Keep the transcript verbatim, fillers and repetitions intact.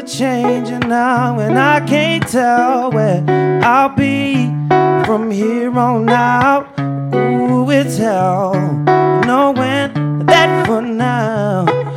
changing now, and I can't tell where I'll be from here on out. Ooh, it's hell knowing that for now